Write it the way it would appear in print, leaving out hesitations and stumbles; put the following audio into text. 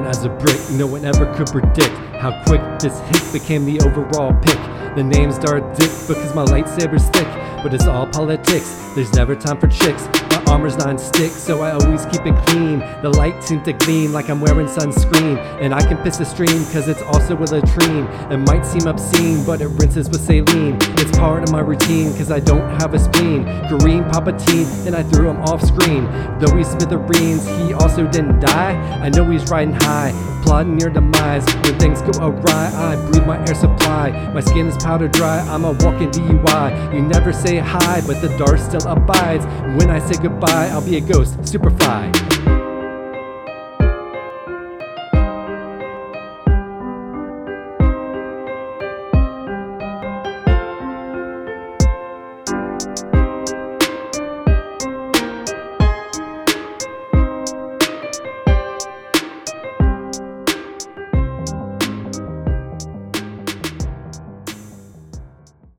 as a brick. No one ever could predict how quick this hit became the overall pick. The name's Darth Dick because my lightsaber's thick, but it's all politics. There's never time for chicks. My armor's non-stick, so I always keep it clean. The light seems to gleam like I'm wearing sunscreen, and I can piss a stream cause it's also a latrine. It might seem obscene, but it rinses with saline. It's part of my routine cause I don't have a spleen. Kareem Palpatine, and I threw him off screen. Though he's smithereens, he also didn't die. I know he's riding high, plotting your demise. When things go awry, I breathe my air supply. My skin is powder dry, I'm a walking DUI. You never say hi, but the Darth still abides. When I say goodbye, I'll be a ghost, Superfly.